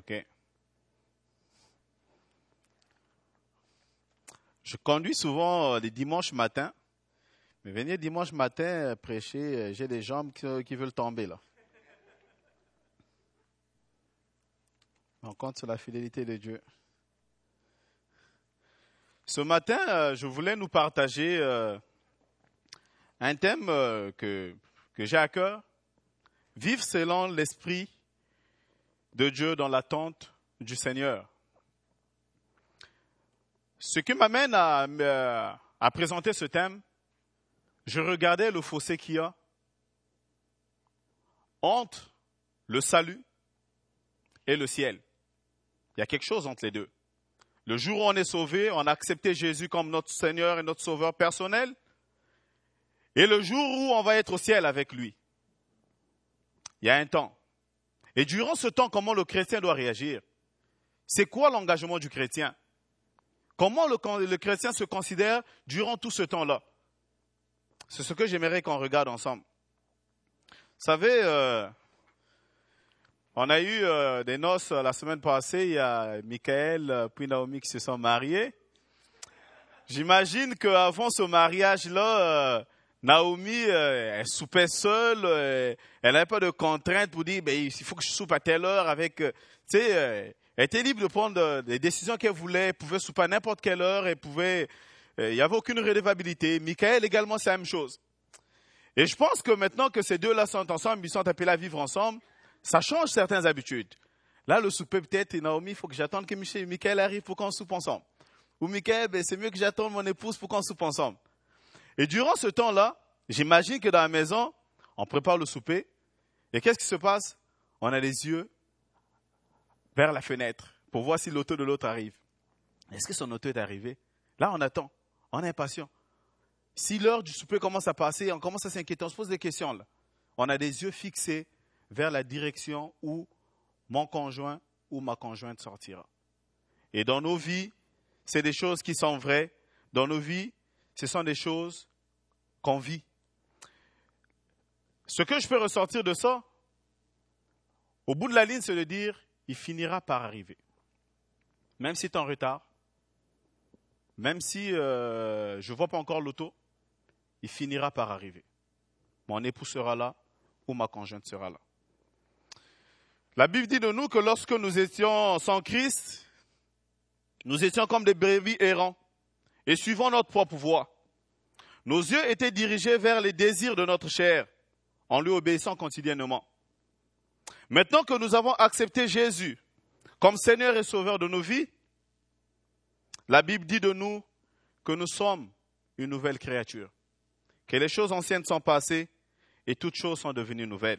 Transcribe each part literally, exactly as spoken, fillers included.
OK. Je conduis souvent les dimanches matins. Mais venir dimanche matin prêcher, j'ai des jambes qui, qui veulent tomber là. On compte sur la fidélité de Dieu. Ce matin, je voulais nous partager un thème que, que j'ai à cœur. Vivre selon l'esprit de Dieu dans l'attente du Seigneur. Ce qui m'amène à, à présenter ce thème, je regardais le fossé qu'il y a entre le salut et le ciel. Il y a quelque chose entre les deux. Le jour où on est sauvé, on a accepté Jésus comme notre Seigneur et notre Sauveur personnel. Et le jour où on va être au ciel avec lui. Il y a un temps. Et durant ce temps, comment le chrétien doit réagir? C'est quoi l'engagement du chrétien? Comment le, le chrétien se considère durant tout ce temps-là? C'est ce que j'aimerais qu'on regarde ensemble. Vous savez, euh, on a eu euh, des noces la semaine passée. Il y a Michael euh, puis Naomi qui se sont mariés. J'imagine qu'avant ce mariage-là, euh, Naomi, euh, elle soupait seule. Euh, elle n'avait pas de contraintes pour dire ben, il faut que je soupe à telle heure. Avec, euh, tu sais, euh, elle était libre de prendre des décisions qu'elle voulait. Elle pouvait souper à n'importe quelle heure. Elle pouvait... Il n'y avait aucune redevabilité. Michael également, c'est la même chose. Et je pense que maintenant que ces deux-là sont ensemble, ils sont appelés à vivre ensemble, ça change certaines habitudes. Là, le souper peut-être, et Naomi, il faut que j'attende que Michael arrive pour qu'on soupe ensemble. Ou Michael, ben, c'est mieux que j'attende mon épouse pour qu'on soupe ensemble. Et durant ce temps-là, j'imagine que dans la maison, on prépare le souper. Et qu'est-ce qui se passe? On a les yeux vers la fenêtre pour voir si l'auto de l'autre arrive. Est-ce que son auto est arrivé? Là, on attend. On est impatient. Si l'heure du souper commence à passer, on commence à s'inquiéter, on se pose des questions là. On a des yeux fixés vers la direction où mon conjoint ou ma conjointe sortira. Et dans nos vies, c'est des choses qui sont vraies. Dans nos vies, ce sont des choses qu'on vit. Ce que je peux ressortir de ça, au bout de la ligne, c'est de dire, il finira par arriver. Même si tu es en retard, même si euh, je ne vois pas encore l'auto, il finira par arriver. Mon époux sera là ou ma conjointe sera là. La Bible dit de nous que lorsque nous étions sans Christ, nous étions comme des brebis errants et suivant notre propre voie. Nos yeux étaient dirigés vers les désirs de notre chair en lui obéissant quotidiennement. Maintenant que nous avons accepté Jésus comme Seigneur et Sauveur de nos vies, la Bible dit de nous que nous sommes une nouvelle créature, que les choses anciennes sont passées et toutes choses sont devenues nouvelles.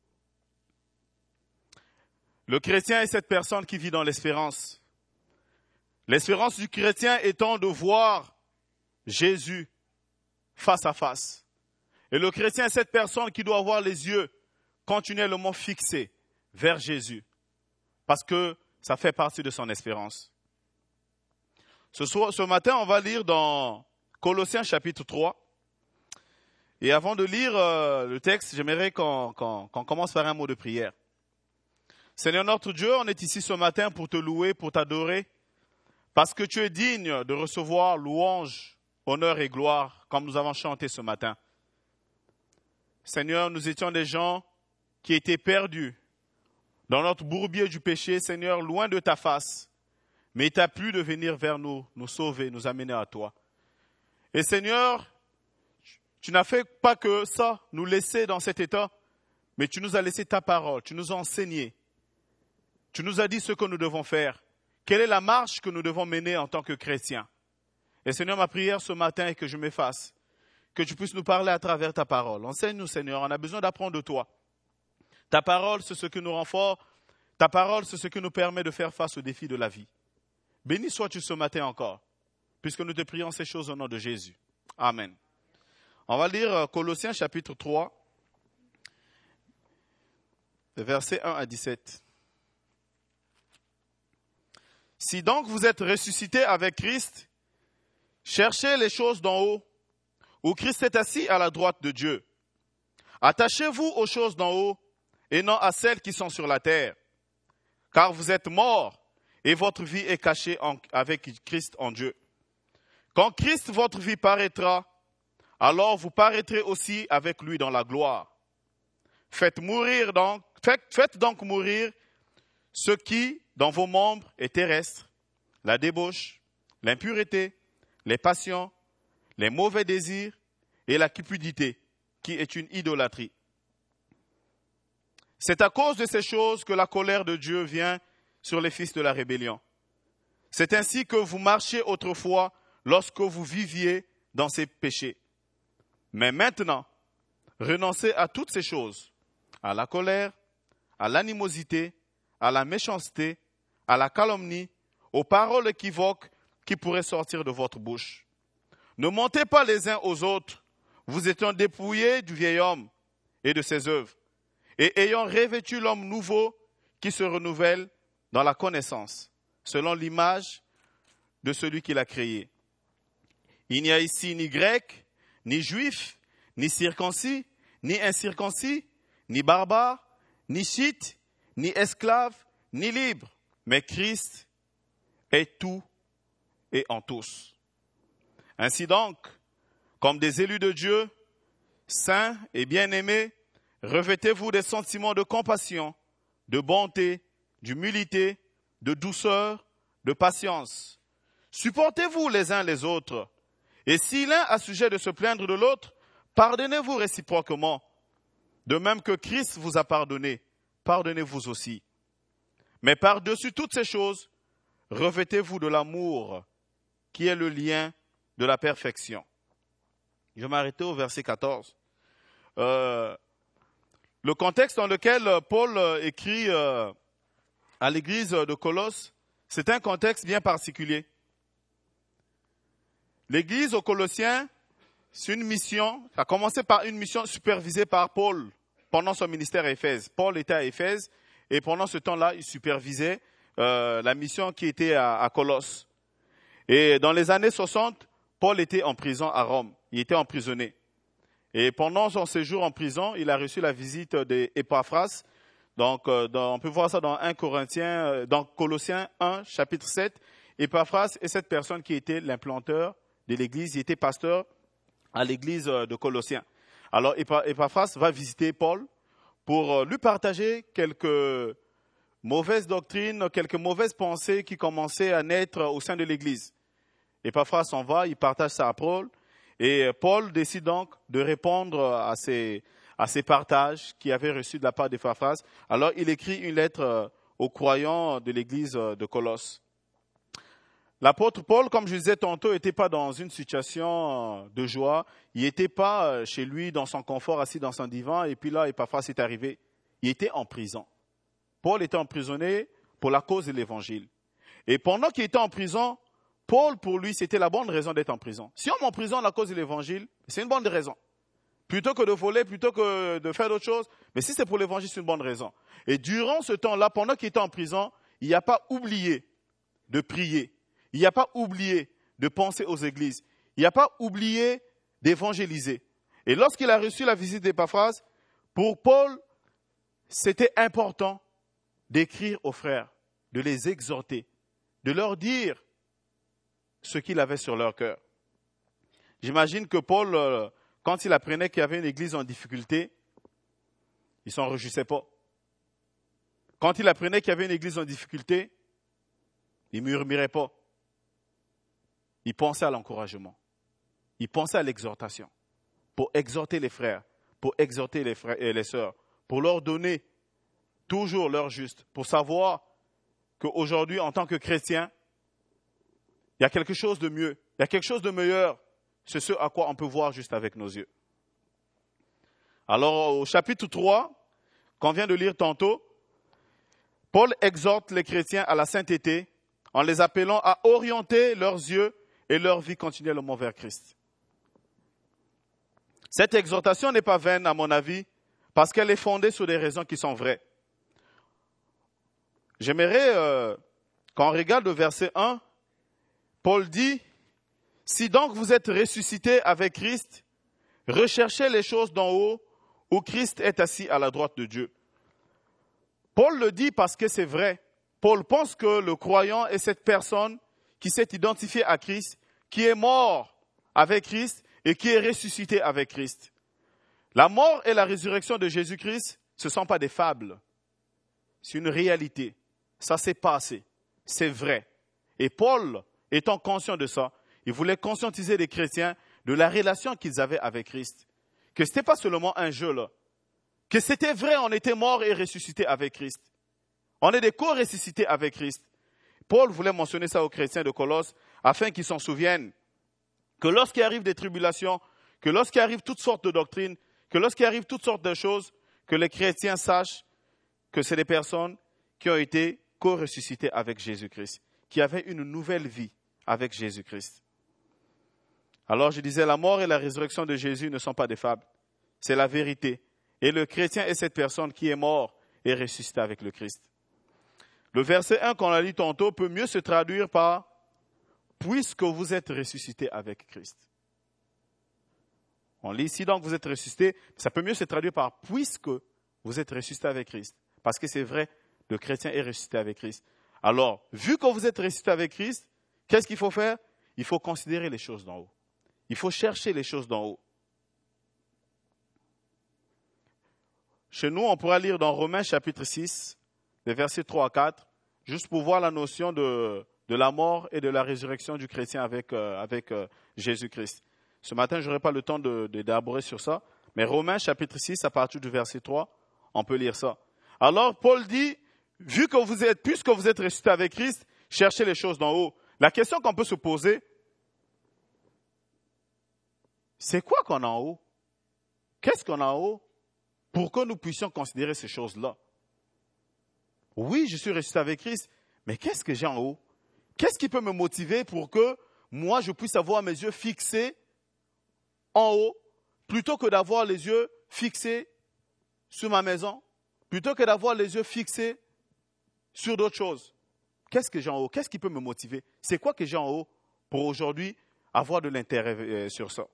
Le chrétien est cette personne qui vit dans l'espérance. L'espérance du chrétien étant de voir Jésus face à face. Et le chrétien est cette personne qui doit avoir les yeux continuellement fixés vers Jésus, parce que ça fait partie de son espérance. Ce, soir, ce matin, on va lire dans Colossiens chapitre trois. Et avant de lire euh, le texte, j'aimerais qu'on, qu'on, qu'on commence par un mot de prière. Seigneur notre Dieu, on est ici ce matin pour te louer, pour t'adorer, parce que tu es digne de recevoir louange, honneur et gloire, comme nous avons chanté ce matin. Seigneur, nous étions des gens qui étaient perdus dans notre bourbier du péché, Seigneur, loin de ta face. Mais il t'a plu de venir vers nous, nous sauver, nous amener à toi. Et Seigneur, tu n'as fait pas que ça, nous laisser dans cet état, mais tu nous as laissé ta parole, tu nous as enseigné. Tu nous as dit ce que nous devons faire. Quelle est la marche que nous devons mener en tant que chrétiens? Et Seigneur, ma prière ce matin est que je m'efface, que tu puisses nous parler à travers ta parole. Enseigne-nous, Seigneur, on a besoin d'apprendre de toi. Ta parole, c'est ce qui nous rend forts. Ta parole, c'est ce qui nous permet de faire face aux défis de la vie. Béni sois-tu ce matin encore, puisque nous te prions ces choses au nom de Jésus. Amen. On va lire Colossiens chapitre trois, versets un à dix-sept. Si donc vous êtes ressuscités avec Christ, cherchez les choses d'en haut, où Christ est assis à la droite de Dieu. Attachez-vous aux choses d'en haut, et non à celles qui sont sur la terre. car vous êtes morts et votre vie est cachée en, avec Christ en Dieu. Quand Christ, votre vie, paraîtra, alors vous paraîtrez aussi avec lui dans la gloire. Faites mourir donc, faites, faites donc mourir ce qui, dans vos membres, est terrestre, la débauche, l'impureté, les passions, les mauvais désirs et la cupidité, qui est une idolâtrie. C'est à cause de ces choses que la colère de Dieu vient sur les fils de la rébellion. C'est ainsi que vous marchiez autrefois lorsque vous viviez dans ces péchés. Mais maintenant, renoncez à toutes ces choses, à la colère, à l'animosité, à la méchanceté, à la calomnie, aux paroles équivoques qui pourraient sortir de votre bouche. Ne mentez pas les uns aux autres, vous étant dépouillés du vieil homme et de ses œuvres, et ayant revêtu l'homme nouveau qui se renouvelle dans la connaissance, selon l'image de celui qui l'a créé. Il n'y a ici ni grec, ni juif, ni circoncis, ni incirconcis, ni barbare, ni scythe, ni esclave, ni libre, mais Christ est tout et en tous. Ainsi donc, comme des élus de Dieu, saints et bien-aimés, revêtez-vous des sentiments de compassion, de bonté, d'humilité, de douceur, de patience. Supportez-vous les uns les autres. Et si l'un a sujet de se plaindre de l'autre, pardonnez-vous réciproquement. De même que Christ vous a pardonné, pardonnez-vous aussi. Mais par-dessus toutes ces choses, revêtez-vous de l'amour, qui est le lien de la perfection. Je vais m'arrêter au verset quatorze. Euh, le contexte dans lequel Paul écrit euh, à l'église de Colosse, c'est un contexte bien particulier. L'église aux Colossiens, c'est une mission, ça a commencé par une mission supervisée par Paul pendant son ministère à Éphèse. Paul était à Éphèse et pendant ce temps-là, il supervisait euh, la mission qui était à, à Colosse. Et dans les années soixante, Paul était en prison à Rome. Il était emprisonné. Et pendant son séjour en prison, il a reçu la visite d'Épaphras. Donc, euh, dans, on peut voir ça dans un Corinthiens, dans Colossiens un, chapitre sept. Épaphras est cette personne qui était l'implanteur de l'église. Il était pasteur à l'église de Colossiens. Alors, Épaphras va visiter Paul pour lui partager quelques mauvaises doctrines, quelques mauvaises pensées qui commençaient à naître au sein de l'église. Épaphras s'en va, il partage ça à Paul. Et Paul décide donc de répondre à ces, à ces partages qu'il avait reçus de la part d'Épaphras. Alors, il écrit une lettre aux croyants de l'église de Colosse. L'apôtre Paul, comme je disais tantôt, n'était pas dans une situation de joie. Il n'était pas chez lui, dans son confort, assis dans son divan. Et puis là, Épaphras est arrivé. Il était en prison. Paul était emprisonné pour la cause de l'évangile. Et pendant qu'il était en prison, Paul, pour lui, c'était la bonne raison d'être en prison. Si on m'emprisonne à cause de l'évangile, c'est une bonne raison. Plutôt que de voler, plutôt que de faire d'autres choses. Mais si c'est pour l'évangile, c'est une bonne raison. Et durant ce temps-là, pendant qu'il était en prison, il n'a pas oublié de prier. Il n'a pas oublié de penser aux églises. Il n'a pas oublié d'évangéliser. Et lorsqu'il a reçu la visite d'Épaphras, pour Paul, c'était important d'écrire aux frères, de les exhorter, de leur dire ce qu'il avait sur leur cœur. J'imagine que Paul, euh, quand il apprenait qu'il y avait une église en difficulté, il ne s'en réjouissait pas. Quand il apprenait qu'il y avait une église en difficulté, il ne murmurait pas. Il pensait à l'encouragement. Il pensait à l'exhortation. Pour exhorter les frères, pour exhorter les frères et les sœurs, pour leur donner toujours leur juste, pour savoir qu'aujourd'hui, en tant que chrétien, il y a quelque chose de mieux, il y a quelque chose de meilleur. C'est ce à quoi on peut voir juste avec nos yeux. Alors, au chapitre trois, qu'on vient de lire tantôt, Paul exhorte les chrétiens à la sainteté en les appelant à orienter leurs yeux et leur vie continuellement vers Christ. Cette exhortation n'est pas vaine, à mon avis, parce qu'elle est fondée sur des raisons qui sont vraies. J'aimerais, euh, quand on regarde le verset un, Paul dit, « Si donc vous êtes ressuscités avec Christ, recherchez les choses d'en haut, où Christ est assis à la droite de Dieu. » Paul le dit parce que c'est vrai. Paul pense que le croyant est cette personne qui s'est identifiée à Christ, qui est mort avec Christ et qui est ressuscité avec Christ. La mort et la résurrection de Jésus-Christ, ce ne sont pas des fables. C'est une réalité. Ça s'est passé. C'est vrai. Et Paul, étant conscient de ça, il voulait conscientiser les chrétiens de la relation qu'ils avaient avec Christ. Que ce n'était pas seulement un jeu là. Que c'était vrai, on était mort et ressuscité avec Christ. On est des co-ressuscités avec Christ. Paul voulait mentionner ça aux chrétiens de Colosse afin qu'ils s'en souviennent que lorsqu'il arrive des tribulations, que lorsqu'il arrive toutes sortes de doctrines, que lorsqu'il arrive toutes sortes de choses, que les chrétiens sachent que c'est des personnes qui ont été co-ressuscitées avec Jésus-Christ, qui avaient une nouvelle vie avec Jésus-Christ. Alors je disais, la mort et la résurrection de Jésus ne sont pas des fables, c'est la vérité. Et le chrétien est cette personne qui est mort et ressuscité avec le Christ. Le verset un qu'on a lu tantôt peut mieux se traduire par « puisque vous êtes ressuscité avec Christ ». On lit ici donc vous êtes ressuscité, ça peut mieux se traduire par « puisque vous êtes ressuscité avec Christ ». Parce que c'est vrai, le chrétien est ressuscité avec Christ. Alors, vu que vous êtes ressuscité avec Christ, qu'est-ce qu'il faut faire? Il faut considérer les choses d'en haut. Il faut chercher les choses d'en haut. Chez nous, on pourra lire dans Romains chapitre six, les versets trois à quatre, juste pour voir la notion de, de la mort et de la résurrection du chrétien avec, euh, avec euh, Jésus-Christ. Ce matin, je n'aurai pas le temps de, de, d'élaborer sur ça, mais Romains chapitre six, à partir du verset trois, on peut lire ça. Alors, Paul dit, vu que vous êtes, puisque vous êtes ressuscité avec Christ, cherchez les choses d'en haut. La question qu'on peut se poser, c'est quoi qu'on a en haut? Qu'est-ce qu'on a en haut pour que nous puissions considérer ces choses-là? Oui, je suis ressuscité avec Christ, mais qu'est-ce que j'ai en haut? Qu'est-ce qui peut me motiver pour que moi, je puisse avoir mes yeux fixés en haut, plutôt que d'avoir les yeux fixés sur ma maison, plutôt que d'avoir les yeux fixés sur d'autres choses? Qu'est-ce que j'ai en haut? Qu'est-ce qui peut me motiver? C'est quoi que j'ai en haut pour aujourd'hui avoir de l'intérêt sur ça?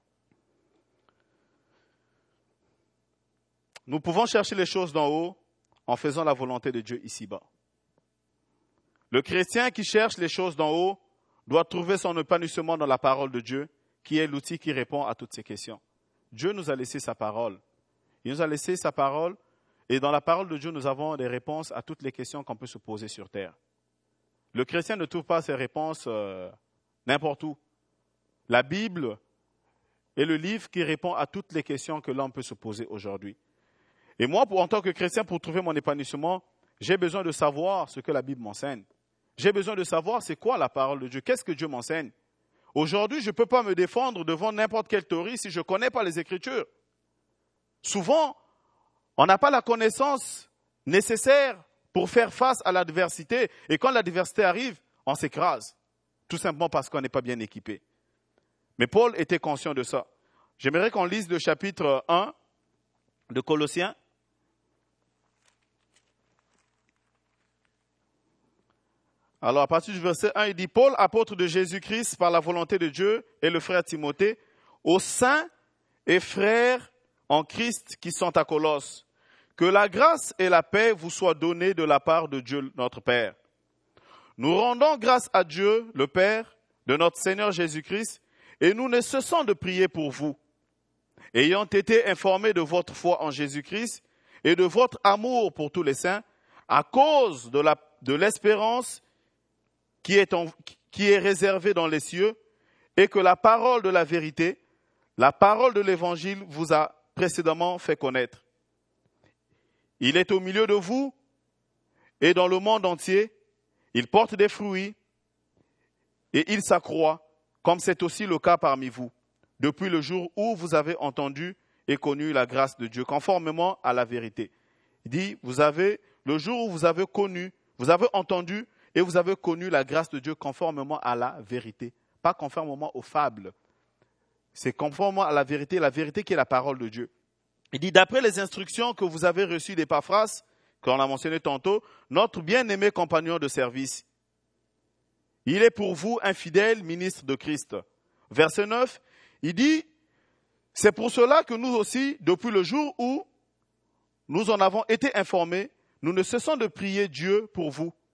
Nous pouvons chercher les choses d'en haut en faisant la volonté de Dieu ici-bas. Le chrétien qui cherche les choses d'en haut doit trouver son épanouissement dans la parole de Dieu, qui est l'outil qui répond à toutes ces questions. Dieu nous a laissé sa parole. Il nous a laissé sa parole, et dans la parole de Dieu, nous avons des réponses à toutes les questions qu'on peut se poser sur terre. Le chrétien ne trouve pas ses réponses euh, n'importe où. La Bible est le livre qui répond à toutes les questions que l'homme peut se poser aujourd'hui. Et moi, pour, en tant que chrétien, pour trouver mon épanouissement, j'ai besoin de savoir ce que la Bible m'enseigne. J'ai besoin de savoir c'est quoi la parole de Dieu, qu'est-ce que Dieu m'enseigne. Aujourd'hui, je ne peux pas me défendre devant n'importe quelle théorie si je ne connais pas les Écritures. Souvent, on n'a pas la connaissance nécessaire pour faire face à l'adversité. Et quand l'adversité arrive, on s'écrase. Tout simplement parce qu'on n'est pas bien équipé. Mais Paul était conscient de ça. J'aimerais qu'on lise le chapitre un de Colossiens. Alors, à partir du verset un, il dit « Paul, apôtre de Jésus-Christ, par la volonté de Dieu, et le frère Timothée, aux saints et frères en Christ qui sont à Colosse, que la grâce et la paix vous soient données de la part de Dieu notre Père. Nous rendons grâce à Dieu, le Père, de notre Seigneur Jésus-Christ, et nous ne cessons de prier pour vous, ayant été informés de votre foi en Jésus-Christ et de votre amour pour tous les saints, à cause de, la, de l'espérance qui est, en, qui est réservée dans les cieux, et que la parole de la vérité, la parole de l'Évangile vous a précédemment fait connaître. Il est au milieu de vous et dans le monde entier, il porte des fruits et il s'accroît, comme c'est aussi le cas parmi vous, depuis le jour où vous avez entendu et connu la grâce de Dieu, conformément à la vérité. Il dit, vous avez, le jour où vous avez connu, vous avez entendu et vous avez connu la grâce de Dieu conformément à la vérité, pas conformément aux fables. C'est conformément à la vérité, la vérité qui est la parole de Dieu. Il dit, d'après les instructions que vous avez reçues d'Épaphras, qu'on a mentionné tantôt, notre bien-aimé compagnon de service. Il est pour vous un fidèle ministre de Christ. Verset neuf, il dit, c'est pour cela que nous aussi, depuis le jour où nous en avons été informés, nous ne cessons de prier Dieu pour vous,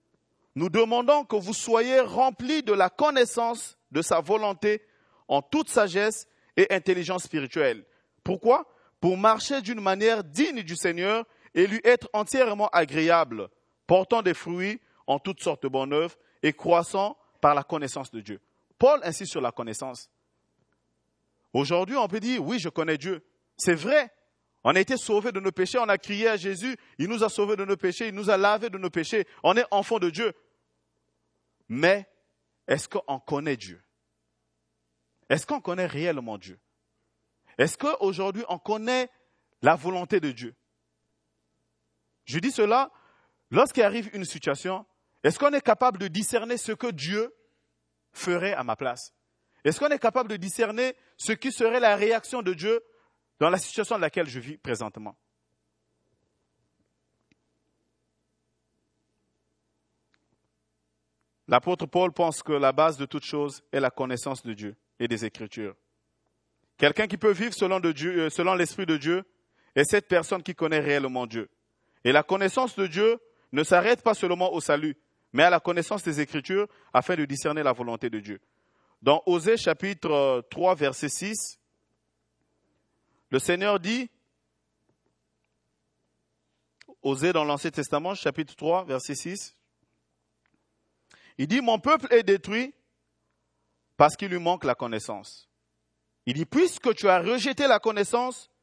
nous demandons que vous soyez remplis de la connaissance de sa volonté en toute sagesse et intelligence spirituelle. Pourquoi? Pour marcher d'une manière digne du Seigneur et lui être entièrement agréable, portant des fruits en toutes sortes de bonnes œuvres et croissant par la connaissance de Dieu. Paul insiste sur la connaissance. Aujourd'hui, on peut dire, oui, je connais Dieu. C'est vrai. On a été sauvés de nos péchés, on a crié à Jésus, il nous a sauvés de nos péchés, il nous a lavés de nos péchés. On est enfants de Dieu. Mais est-ce qu'on connaît Dieu? Est-ce qu'on connaît réellement Dieu? Est-ce qu'aujourd'hui, on connaît la volonté de Dieu? Je dis cela, lorsqu'il arrive une situation, est-ce qu'on est capable de discerner ce que Dieu ferait à ma place? Est-ce qu'on est capable de discerner ce qui serait la réaction de Dieu dans la situation dans laquelle je vis présentement? L'apôtre Paul pense que la base de toute chose est la connaissance de Dieu et des Écritures. Quelqu'un qui peut vivre selon, de Dieu, selon l'Esprit de Dieu est cette personne qui connaît réellement Dieu. Et la connaissance de Dieu ne s'arrête pas seulement au salut, mais à la connaissance des Écritures afin de discerner la volonté de Dieu. Dans Osée chapitre trois, verset six, le Seigneur dit, Osée dans l'Ancien Testament, chapitre trois, verset six, il dit, mon peuple est détruit parce qu'il lui manque la connaissance. Il dit, puisque tu as rejeté la connaissance,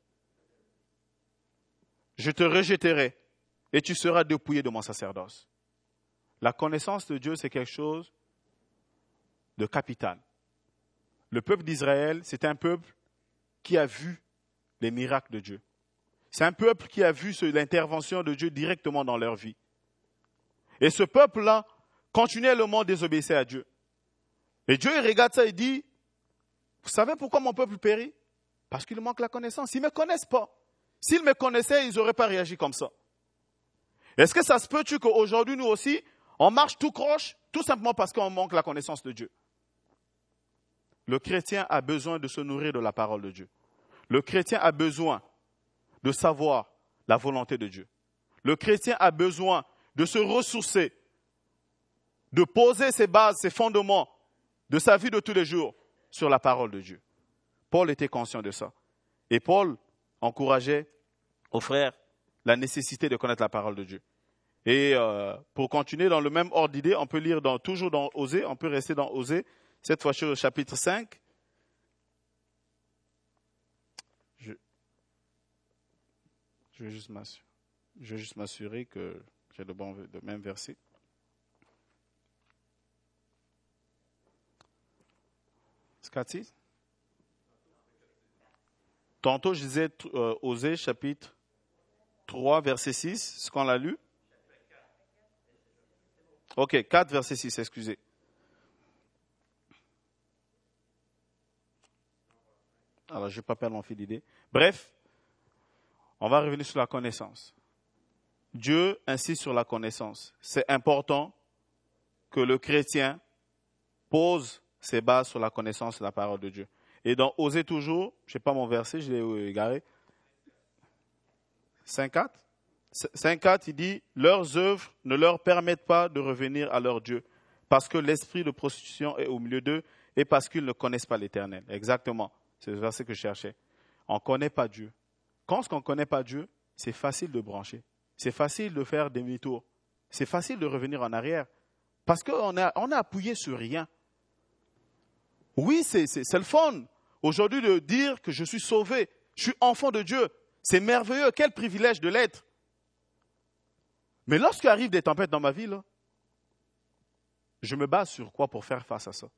je te rejetterai et tu seras dépouillé de mon sacerdoce. La connaissance de Dieu, c'est quelque chose de capital. Le peuple d'Israël, c'est un peuple qui a vu les miracles de Dieu. C'est un peuple qui a vu l'intervention de Dieu directement dans leur vie. Et ce peuple-là, continuellement désobéissait à Dieu. Et Dieu, il regarde ça et dit, vous savez pourquoi mon peuple périt? Parce qu'il manque la connaissance. Ils ne me connaissent pas. S'ils me connaissaient, ils n'auraient pas réagi comme ça. Est-ce que ça se peut-tu qu'aujourd'hui, nous aussi, on marche tout croche, tout simplement parce qu'on manque la connaissance de Dieu? Le chrétien a besoin de se nourrir de la parole de Dieu. Le chrétien a besoin de savoir la volonté de Dieu. Le chrétien a besoin de se ressourcer, de poser ses bases, ses fondements de sa vie de tous les jours sur la parole de Dieu. Paul était conscient de ça. Et Paul encourageait aux frères la nécessité de connaître la parole de Dieu. Et euh, pour continuer dans le même ordre d'idée, on peut lire dans, toujours dans Osée, on peut rester dans Osée, cette fois-ci au chapitre cinq. Je, je vais juste m'assurer, je vais juste m'assurer que j'ai le bon, le même verset. Scotty? Tantôt, je disais euh, Osée, chapitre trois, verset six. Est-ce qu'on l'a lu? Ok, quatre, verset six, excusez. Alors, je ne vais pas perdre mon fil d'idée. Bref, on va revenir sur la connaissance. Dieu insiste sur la connaissance. C'est important que le chrétien pose ses bases sur la connaissance de la parole de Dieu. Et dans Osée toujours, je ne sais pas mon verset, je l'ai égaré. cinq quatre. cinq quatre, il dit, leurs œuvres ne leur permettent pas de revenir à leur Dieu, parce que l'esprit de prostitution est au milieu d'eux et parce qu'ils ne connaissent pas l'Éternel. Exactement, c'est le verset que je cherchais. On ne connaît pas Dieu. Quand on ne connaît pas Dieu, c'est facile de brancher. C'est facile de faire demi-tour. C'est facile de revenir en arrière. Parce qu'on a, on a appuyé sur rien. Oui, c'est, c'est, c'est le fun. Aujourd'hui, de dire que je suis sauvé, je suis enfant de Dieu. C'est merveilleux, quel privilège de l'être. Mais lorsqu'il arrive des tempêtes dans ma vie, là, je me base sur quoi pour faire face à ça?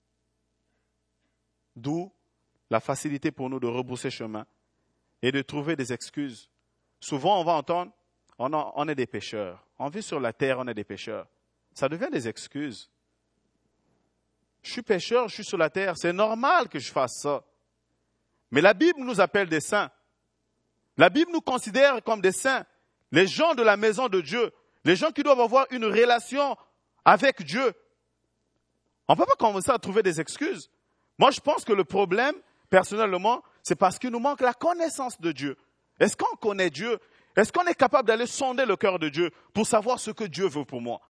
D'où la facilité pour nous de rebrousser chemin et de trouver des excuses. Souvent, on va entendre, on, a, on est des pécheurs. On vit sur la terre, on est des pécheurs. Ça devient des excuses. Je suis pécheur, je suis sur la terre. C'est normal que je fasse ça. Mais la Bible nous appelle des saints. La Bible nous considère comme des saints. Les gens de la maison de Dieu. Les gens qui doivent avoir une relation avec Dieu. On ne peut pas commencer à trouver des excuses. Moi, je pense que le problème, personnellement, c'est parce qu'il nous manque la connaissance de Dieu. Est-ce qu'on connaît Dieu? Est-ce qu'on est capable d'aller sonder le cœur de Dieu pour savoir ce que Dieu veut pour moi?